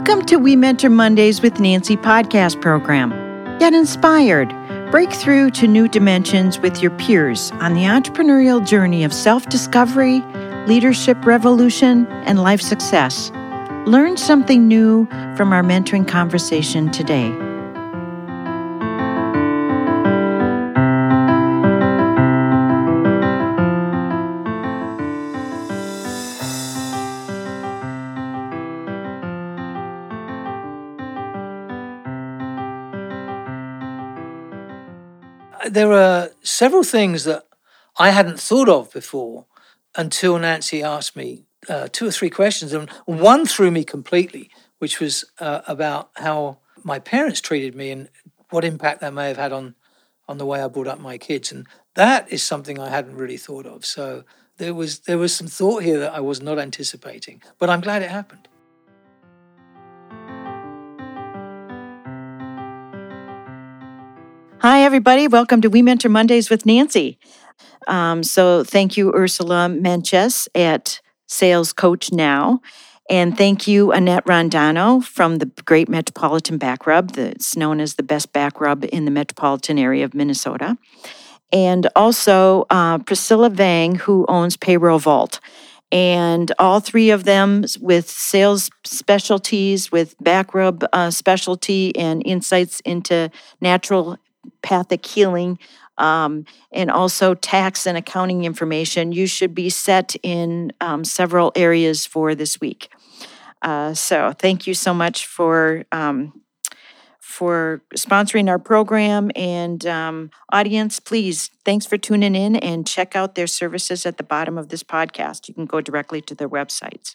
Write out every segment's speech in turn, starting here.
Welcome to We Mentor Mondays with Nancy podcast program. Get inspired. Break through to new dimensions with your peers on the entrepreneurial journey of self-discovery, leadership revolution, and life success. Learn something new from our mentoring conversation today. There are several things that I hadn't thought of before until Nancy asked me 2 or 3 questions, and one threw me completely, which was about how my parents treated me and what impact that may have had on the way I brought up my kids. And that is something I hadn't really thought of. So there was some thought here that I was not anticipating, but I'm glad it happened. Hi, everybody. Welcome to We Mentor Mondays with Nancy. So thank you, Ursula Menches at Sales Coach Now. And thank you, Annette Rondano from the Great Metropolitan Back Rub. That's known as the best back rub in the metropolitan area of Minnesota. And also Priscilla Vang, who owns Payroll Vault. And all 3 of them with sales specialties, with back rub specialty and insights into naturopathic healing, and also tax and accounting information. You should be set in several areas for this week. So thank you so much for sponsoring our program. And audience, please, thanks for tuning in and check out their services at the bottom of this podcast. You can go directly to their websites.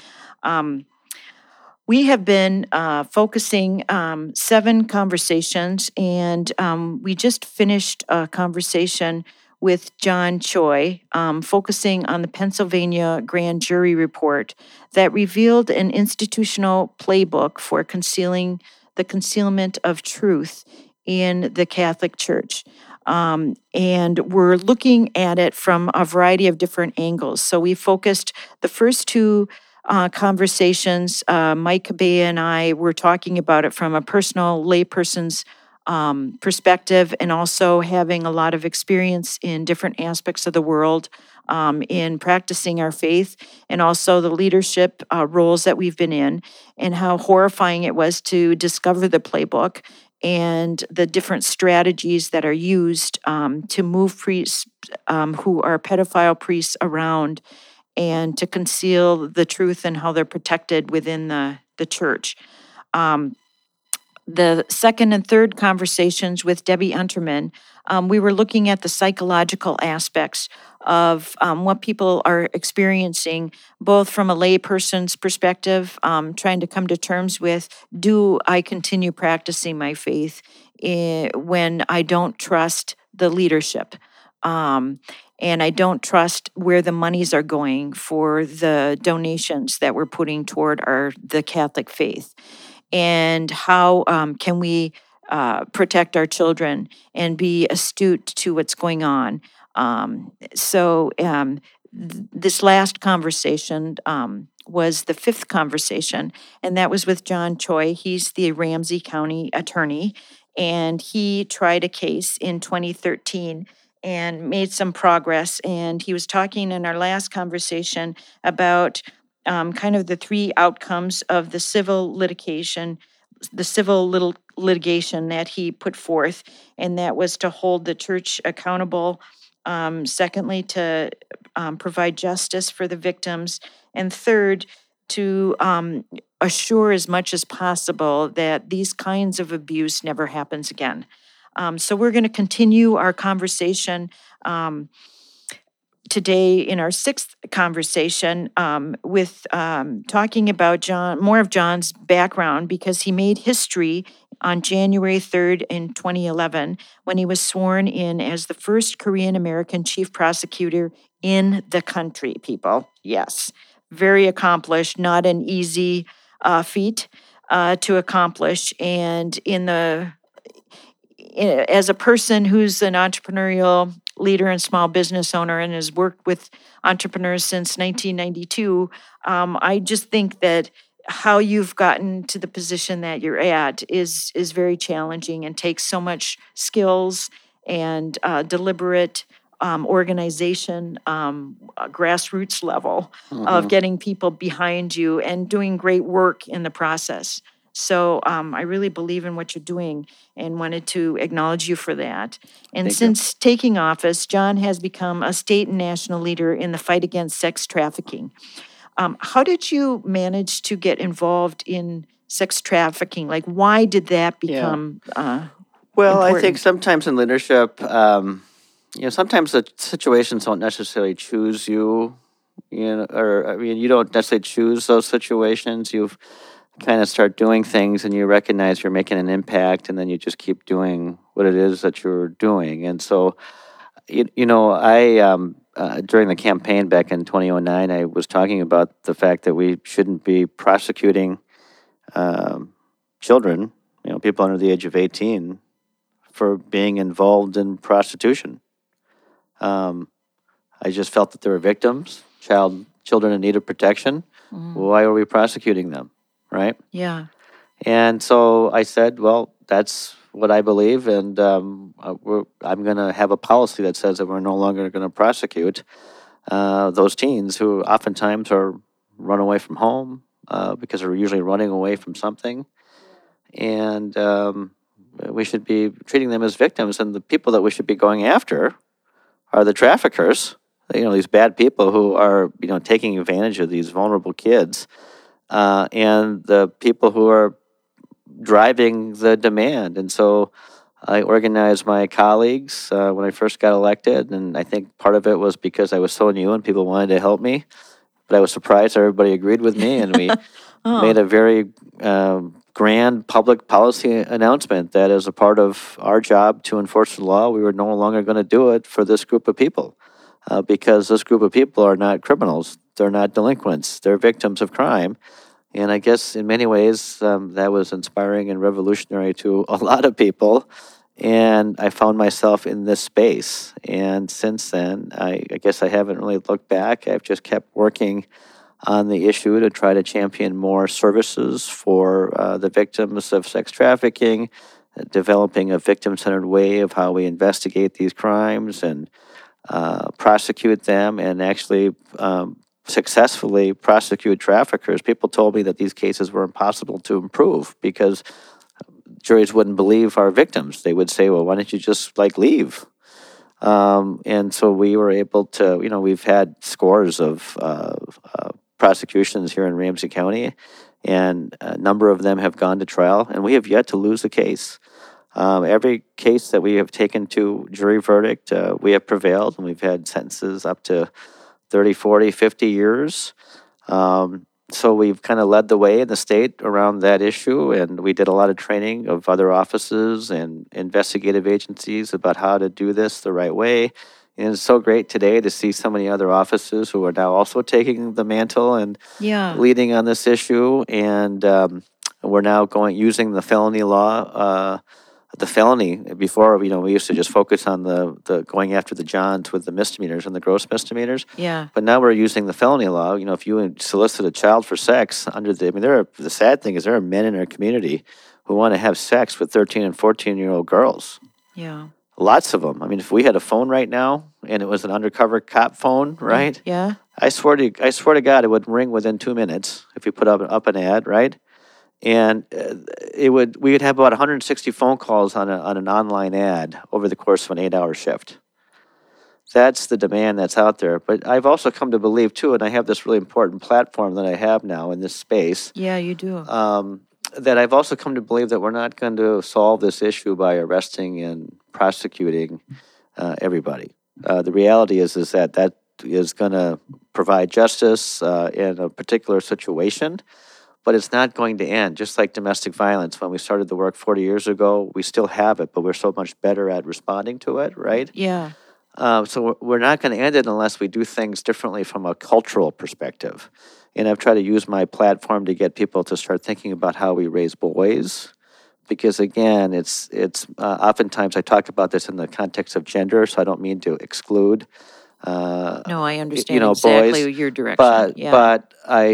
We have been focusing 7 conversations, and we just finished a conversation with John Choi, focusing on the Pennsylvania grand jury report that revealed an institutional playbook for the concealment of truth in the Catholic Church. And we're looking at it from a variety of different angles. So we focused the first 2 conversations. Mike Cabea and I were talking about it from a personal layperson's perspective, and also having a lot of experience in different aspects of the world in practicing our faith, and also the leadership roles that we've been in, and how horrifying it was to discover the playbook and the different strategies that are used to move priests who are pedophile priests around, and to conceal the truth and how they're protected within the church. The second and third conversations with Debbie Unterman, we were looking at the psychological aspects of what people are experiencing, both from a layperson's perspective, trying to come to terms with, do I continue practicing my faith when I don't trust the leadership? And I don't trust where the monies are going for the donations that we're putting toward the Catholic faith. And how can we protect our children and be astute to what's going on? This last conversation was the 5th conversation, and that was with John Choi. He's the Ramsey County attorney, and he tried a case in 2013 and made some progress. And he was talking in our last conversation about kind of the 3 outcomes of the civil litigation that he put forth, and that was to hold the church accountable, secondly, to provide justice for the victims, and third, to assure as much as possible that these kinds of abuse never happens again. So we're going to continue our conversation today in our 6th conversation with talking about more of John's background, because he made history on January 3rd in 2011 when he was sworn in as the first Korean American chief prosecutor in the country, people. Yes, very accomplished, not an easy feat to accomplish. And as a person who's an entrepreneurial leader and small business owner and has worked with entrepreneurs since 1992, I just think that how you've gotten to the position that you're at is very challenging and takes so much skills and deliberate organization, grassroots level of getting people behind you and doing great work in the process. So I really believe in what you're doing and wanted to acknowledge you for that. And Thank you. since taking office, John has become a state and national leader in the fight against sex trafficking. How did you manage to get involved in sex trafficking? Like, why did that become Well, I think important? sometimes in leadership, sometimes the situations don't necessarily choose you. You don't necessarily choose those situations. You kind of start doing things, and you recognize you're making an impact, and then you just keep doing what it is that you're doing. And so, I during the campaign back in 2009, I was talking about the fact that we shouldn't be prosecuting children, people under the age of 18, for being involved in prostitution. I just felt that there were victims, children in need of protection. Why are we prosecuting them, right? Yeah. And so I said, well, that's what I believe, and I'm going to have a policy that says that we're no longer going to prosecute those teens who oftentimes are run away from home because they're usually running away from something. And we should be treating them as victims, and the people that we should be going after are the traffickers, these bad people who are, taking advantage of these vulnerable kids, and the people who are driving the demand. And so I organized my colleagues when I first got elected, and I think part of it was because I was so new and people wanted to help me. But I was surprised everybody agreed with me, and we made a very grand public policy announcement that as a part of our job to enforce the law, we were no longer going to do it for this group of people because this group of people are not criminals. They're not delinquents. They're victims of crime. And I guess in many ways that was inspiring and revolutionary to a lot of people. And I found myself in this space. And since then, I guess I haven't really looked back. I've just kept working on the issue to try to champion more services for the victims of sex trafficking, developing a victim-centered way of how we investigate these crimes and prosecute them, and actually successfully prosecute traffickers. People told me that these cases were impossible to improve because juries wouldn't believe our victims. They would say, well, why don't you just leave? And so we were able to, we've had scores of prosecutions here in Ramsey County, and a number of them have gone to trial, and we have yet to lose a case. Every case that we have taken to jury verdict, we have prevailed, and we've had sentences up to 30, 40, 50 years. So we've kind of led the way in the state around that issue, and we did a lot of training of other offices and investigative agencies about how to do this the right way. And it's so great today to see so many other offices who are now also taking the mantle and leading on this issue. And we're now using the felony law. The felony, before, we used to just focus on the going after the Johns with the misdemeanors and the gross misdemeanors. Yeah. But now we're using the felony law. If you solicit a child for sex the sad thing is there are men in our community who want to have sex with 13 and 14-year-old girls. Yeah. Lots of them. If we had a phone right now and it was an undercover cop phone, right? Yeah. I swear to God, it would ring within 2 minutes if you put up an ad, right? And we would have about 160 phone calls on an online ad over the course of an 8-hour shift. That's the demand that's out there. But I've also come to believe too, and I have this really important platform that I have now in this space. Yeah, you do. That I've also come to believe that we're not going to solve this issue by arresting and prosecuting everybody. The reality is that is going to provide justice in a particular situation. But it's not going to end. Just like domestic violence, when we started the work 40 years ago, we still have it, but we're so much better at responding to it, right? Yeah. So we're not going to end it unless we do things differently from a cultural perspective. And I've tried to use my platform to get people to start thinking about how we raise boys. Because again, it's oftentimes I talk about this in the context of gender, so I don't mean to exclude no, I understand exactly boys, your direction. but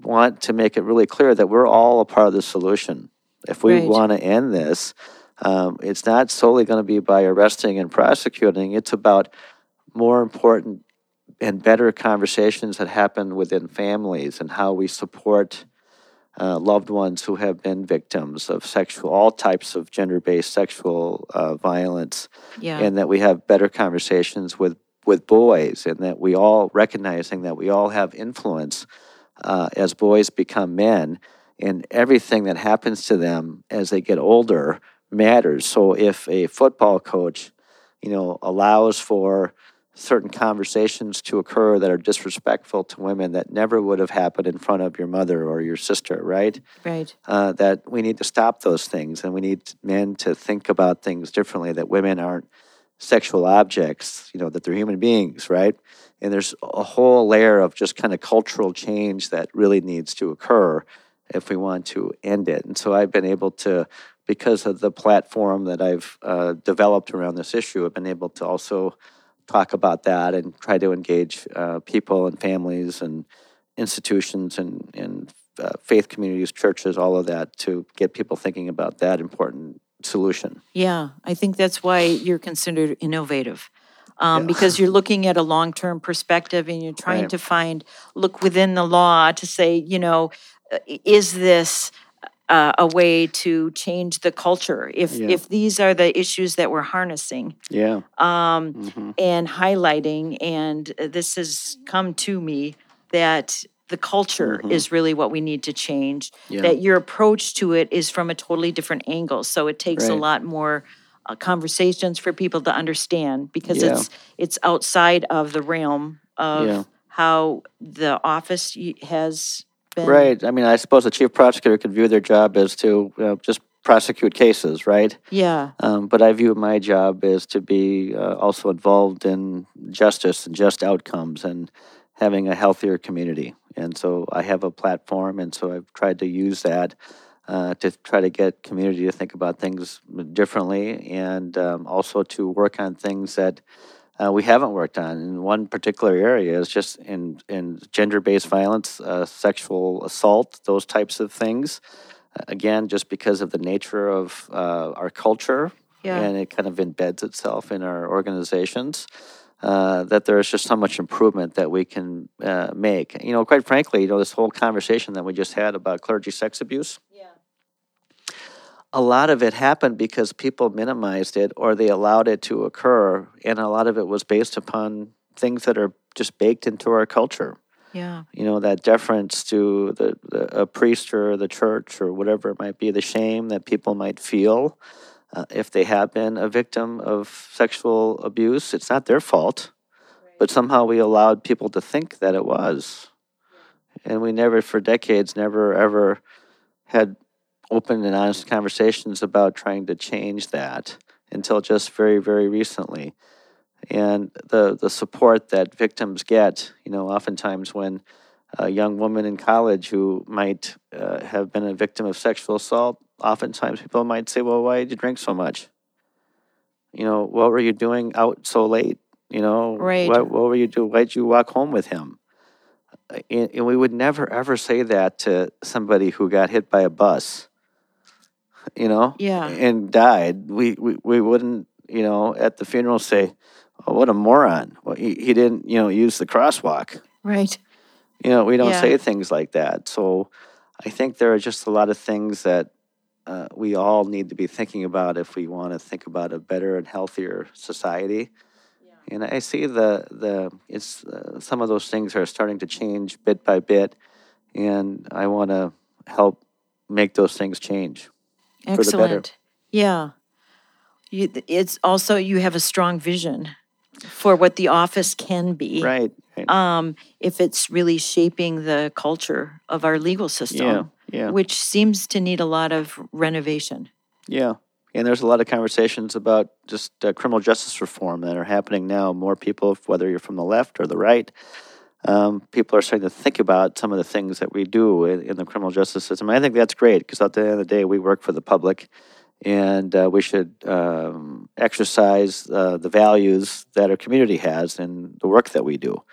want to make it really clear that we're all a part of the solution. If we Right. want to end this, it's not solely going to be by arresting and prosecuting. It's about more important and better conversations that happen within families and how we support loved ones who have been victims of all types of gender-based sexual violence, Yeah. and that we have better conversations with boys, and that we all recognizing that we all have influence as boys become men, and everything that happens to them as they get older matters. So if a football coach, allows for certain conversations to occur that are disrespectful to women that never would have happened in front of your mother or your sister, right? Right. That we need to stop those things, and we need men to think about things differently, that women aren't sexual objects, that they're human beings, right? And there's a whole layer of just kind of cultural change that really needs to occur if we want to end it. And so I've been able to, because of the platform that I've developed around this issue, I've been able to also talk about that and try to engage people and families and institutions and faith communities, churches, all of that, to get people thinking about that important solution. Yeah, I think that's why you're considered innovative. Yeah. Because you're looking at a long-term perspective and you're trying Right. to look within the law to say, is this a way to change the culture? If these are the issues that we're harnessing Yeah. and highlighting, and this has come to me that the culture is really what we need to change, Yeah. that your approach to it is from a totally different angle. So it takes a Right. lot more conversations for people to understand, because Yeah. it's outside of the realm of Yeah. how the office has been. Right. I mean, I suppose the chief prosecutor could view their job as to just prosecute cases, right? Yeah, But I view my job as to be also involved in justice and just outcomes and having a healthier community. And so I have a platform, and so I've tried to use that to try to get community to think about things differently, and also to work on things that we haven't worked on. And one particular area is just in gender-based violence, sexual assault, those types of things. Again, just because of the nature of our culture, Yeah. and it kind of embeds itself in our organizations, that there's just so much improvement that we can make. Quite frankly, this whole conversation that we just had about clergy sex abuse, a lot of it happened because people minimized it or they allowed it to occur, and a lot of it was based upon things that are just baked into our culture. yeah, That deference to a priest or the church or whatever it might be, the shame that people might feel if they have been a victim of sexual abuse. It's not their fault, but somehow we allowed people to think that it was. And we never, for decades, never ever had open and honest conversations about trying to change that until just very, very recently. And the support that victims get, oftentimes when a young woman in college who might have been a victim of sexual assault, oftentimes people might say, well, why did you drink so much? What were you doing out so late? Right. What were you doing? Why did you walk home with him? And we would never, ever say that to somebody who got hit by a bus, Yeah. and died. We wouldn't, at the funeral say, oh, what a moron. Well, he didn't, use the crosswalk. Right. We don't Yeah. say things like that. So I think there are just a lot of things that we all need to be thinking about if we want to think about a better and healthier society. And I see it's some of those things are starting to change bit by bit, and I want to help make those things change for the better. Excellent. Yeah. It's also, you have a strong vision for what the office can be. Right. If it's really shaping the culture of our legal system, Yeah. which seems to need a lot of renovation. Yeah. And there's a lot of conversations about just criminal justice reform that are happening now. More people, whether you're from the left or the right, people are starting to think about some of the things that we do in the criminal justice system. I think that's great, because at the end of the day, we work for the public, and we should exercise the values that our community has in the work that we do.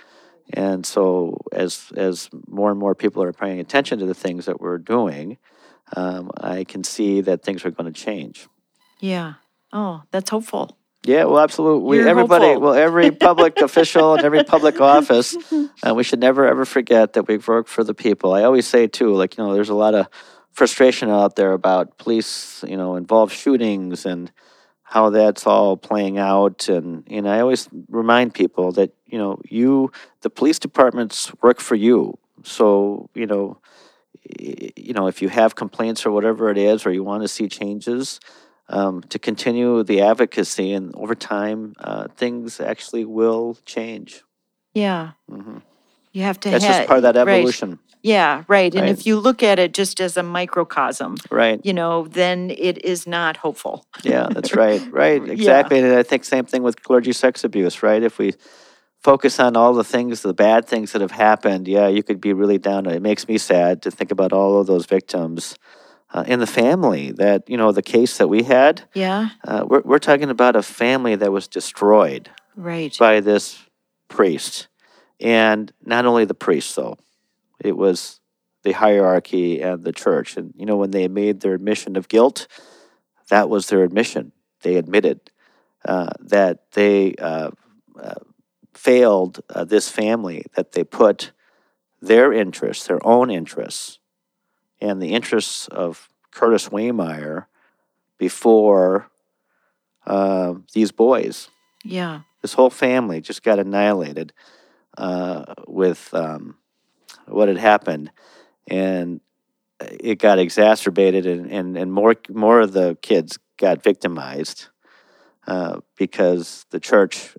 And so as more and more people are paying attention to the things that we're doing, I can see that things are going to change. Yeah. Oh, that's hopeful. Yeah, well, absolutely. You're Everybody, hopeful. well, every public official and every public office, we should never ever forget that we work for the people. I always say too, like, there's a lot of frustration out there about police, involved shootings and how that's all playing out. And I always remind people that, the police departments work for you. So, if you have complaints or whatever it is, or you want to see changes, to continue the advocacy, and over time, things actually will change. Yeah. hmm You have to That's just part of that right. evolution. Yeah, right. And Right. if you look at it just as a microcosm, Right. Then it is not hopeful. Yeah, that's right. Right. Yeah. Exactly. And I think same thing with clergy sex abuse, right? If we focus on all the things, the bad things that have happened, yeah, you could be really down. It makes me sad to think about all of those victims in the family that, the case that we had, Yeah, we're talking about a family that was destroyed right. by this priest. And not only the priest, though, it was the hierarchy and the church. And, when they made their admission of guilt, that was their admission. They admitted that they failed this family, that they put their interests, their own interests, and the interests of Curtis Waymeyer before these boys. Yeah, This whole family just got annihilated with what had happened, and it got exacerbated, and more of the kids got victimized because the church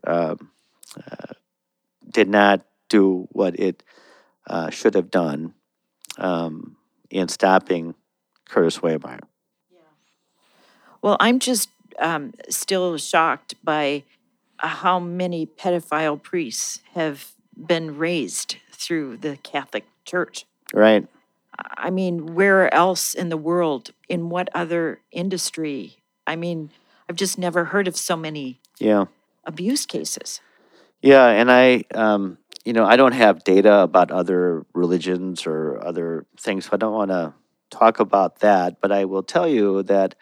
did not do what it should have done in stopping Curtis Waymeyer. well, I'm just still shocked by how many pedophile priests have been raised through the Catholic Church. Right. I mean, where else in the world, in what other industry? I mean, I've just never heard of so many Yeah. abuse cases. Yeah, and I don't have data about other religions or other things, so I don't want to talk about that. But I will tell you that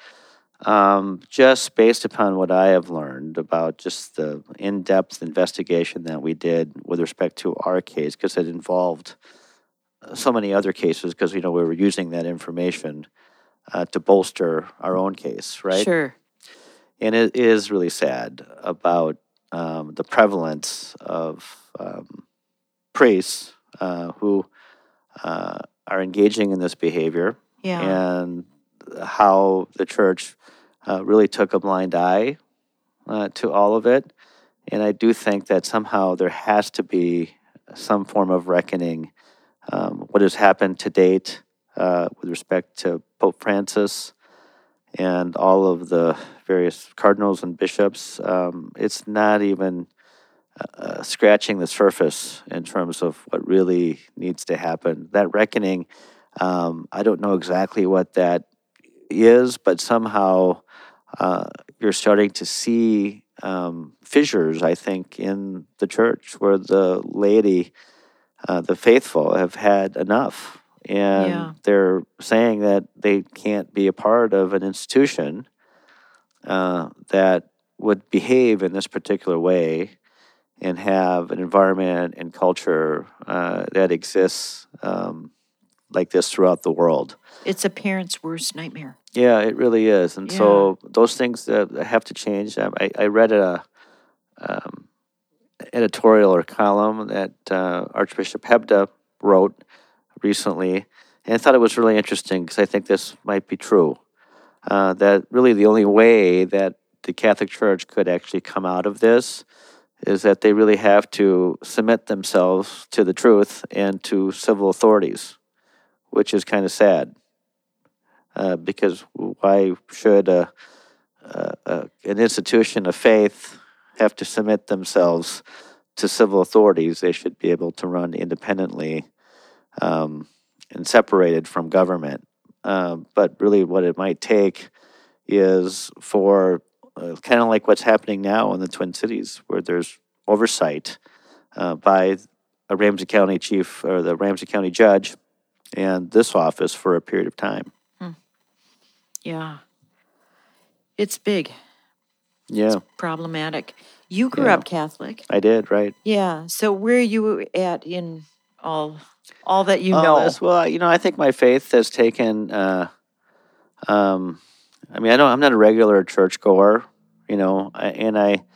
just based upon what I have learned about just the in-depth investigation that we did with respect to our case, because it involved so many other cases, because we were using that information to bolster our own case, right? Sure. And it is really sad about the prevalence of priests who are engaging in this behavior, Yeah. and how the church really took a blind eye to all of it. And I do think that somehow there has to be some form of reckoning. What has happened to date with respect to Pope Francis and all of the various cardinals and bishops, it's not even scratching the surface in terms of what really needs to happen. That reckoning, I don't know exactly what that is, but somehow you're starting to see fissures, I think, in the church where the laity, the faithful, have had enough. And Yeah. they're saying that they can't be a part of an institution that would behave in this particular way and have an environment and culture that exists like this throughout the world. It's a parent's worst nightmare. Yeah, it really is. And so those things have to change. I read a editorial or column that Archbishop Hebda wrote recently, and I thought it was really interesting because I think this might be true. That really the only way that the Catholic Church could actually come out of this is that they really have to submit themselves to the truth and to civil authorities, which is kind of sad. Because why should an institution of faith have to submit themselves to civil authorities? They should be able to run independently and separated from government. But really what it might take is for kind of like what's happening now in the Twin Cities, where there's oversight by a Ramsey County chief or the Ramsey County judge and this office for a period of time. Yeah. It's big. Yeah. It's problematic. You grew Yeah. up Catholic. I did, right? Yeah. So where are you at in all that you Oh, know? well, I think my faith has taken. I'm not a regular churchgoer, and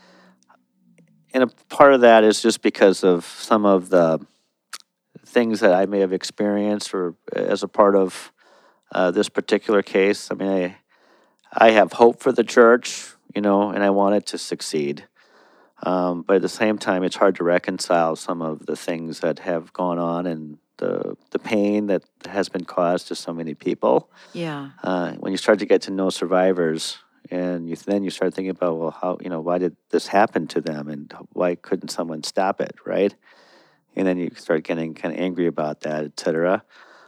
a part of that is just because of some of the things that I may have experienced, or as a part of this particular case. I mean, I have hope for the church, and I want it to succeed. But at the same time, it's hard to reconcile some of the things that have gone on and the pain that has been caused to so many people. Yeah. When you start to get to know survivors, and then you start thinking about, well, how, why did this happen to them, and why couldn't someone stop it, right? And then you start getting kind of angry about that, et cetera.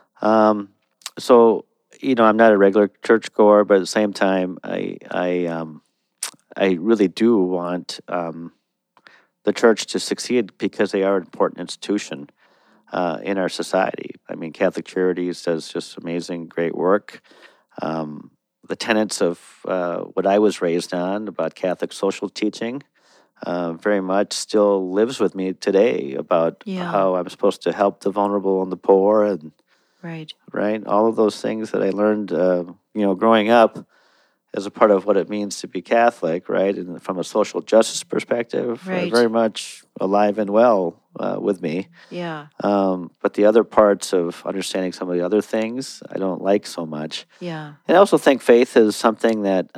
So, I'm not a regular churchgoer, but at the same time, I really do want the church to succeed because they are an important institution in our society. I mean, Catholic Charities does just amazing, great work. The tenets of what I was raised on about Catholic social teaching very much still lives with me today about how I'm supposed to help the vulnerable and the poor, and right, all of those things that I learned, growing up as a part of what it means to be Catholic, right, and from a social justice perspective, are very much alive and well with me. Yeah. But the other parts of understanding some of the other things, I don't like so much. Yeah. And I also think faith is something that,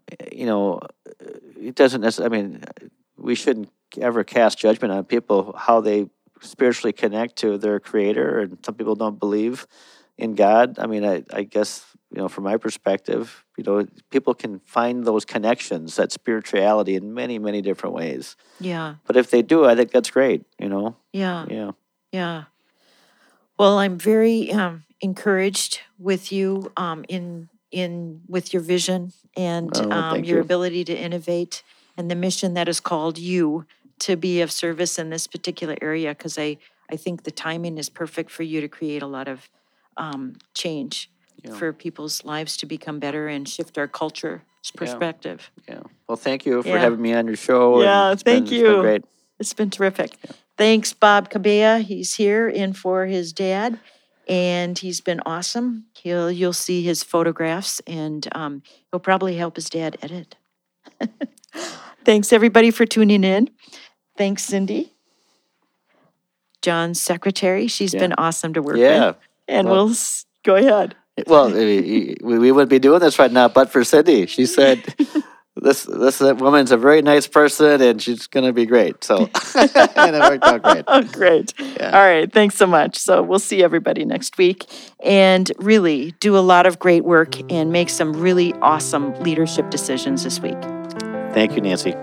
it doesn't necessarily, we shouldn't ever cast judgment on people, how they spiritually connect to their Creator, and some people don't believe in God. I guess, from my perspective, people can find those connections, that spirituality, in many, many different ways. Yeah. But if they do, I think that's great, Yeah. Yeah. Yeah. Well, I'm very encouraged with you with your vision and thank your you. ability to innovate, and the mission that has called you to be of service in this particular area, because I think the timing is perfect for you to create a lot of change for people's lives to become better and shift our culture's perspective. Yeah. Well, thank you for having me on your show. Yeah, and thank you. It's been great. It's been terrific. Thanks, Bob Cabella. He's here in for his dad, and he's been awesome. You'll see his photographs, and he'll probably help his dad edit. Thanks, everybody, for tuning in. Thanks, Cindy, John's secretary. She's been awesome to work with. And we'll go ahead. Well, we wouldn't be doing this right now, but for Cindy. She said, this woman's a very nice person, and she's going to be great. So, and it worked out great. Oh, great. Yeah. All right. Thanks so much. So we'll see everybody next week, and really do a lot of great work and make some really awesome leadership decisions this week. Thank you, Nancy.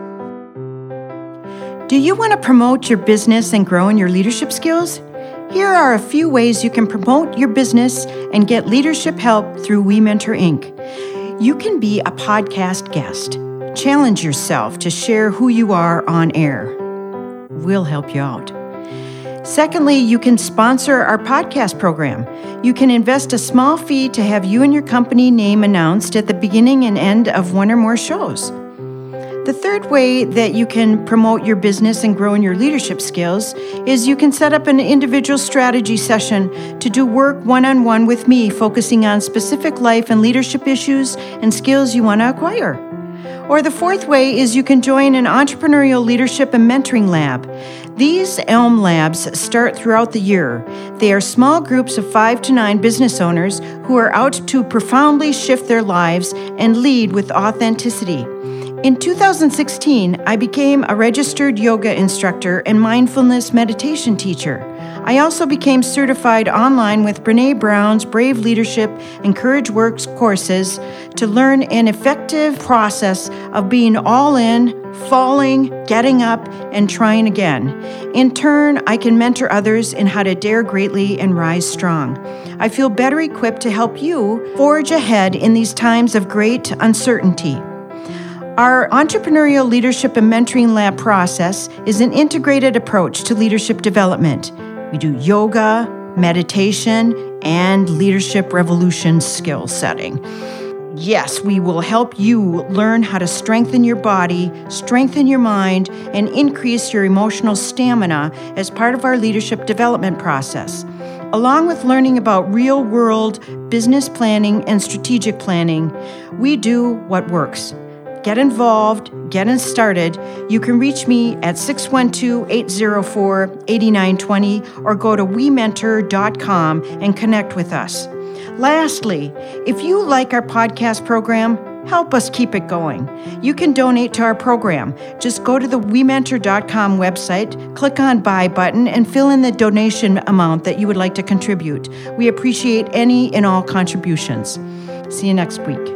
Do you want to promote your business and grow in your leadership skills? Here are a few ways you can promote your business and get leadership help through We Mentor Inc. You can be a podcast guest. Challenge yourself to share who you are on air. We'll help you out. Secondly, you can sponsor our podcast program. You can invest a small fee to have you and your company name announced at the beginning and end of one or more shows. The third way that you can promote your business and grow in your leadership skills is you can set up an individual strategy session to do work one-on-one with me, focusing on specific life and leadership issues and skills you want to acquire. Or the fourth way is you can join an entrepreneurial leadership and mentoring lab. These ELM labs start throughout the year. They are small groups of 5 to 9 business owners who are out to profoundly shift their lives and lead with authenticity. In 2016, I became a registered yoga instructor and mindfulness meditation teacher. I also became certified online with Brené Brown's Brave Leadership and Courage Works courses to learn an effective process of being all in, falling, getting up, and trying again. In turn, I can mentor others in how to dare greatly and rise strong. I feel better equipped to help you forge ahead in these times of great uncertainty. Our Entrepreneurial Leadership and Mentoring Lab process is an integrated approach to leadership development. We do yoga, meditation, and leadership revolution skill setting. Yes, we will help you learn how to strengthen your body, strengthen your mind, and increase your emotional stamina as part of our leadership development process. Along with learning about real-world business planning and strategic planning, we do what works. Get involved, get started. You can reach me at 612-804-8920 or go to wementor.com and connect with us. Lastly, if you like our podcast program, help us keep it going. You can donate to our program. Just go to the wementor.com website, click on Buy button, and fill in the donation amount that you would like to contribute. We appreciate any and all contributions. See you next week.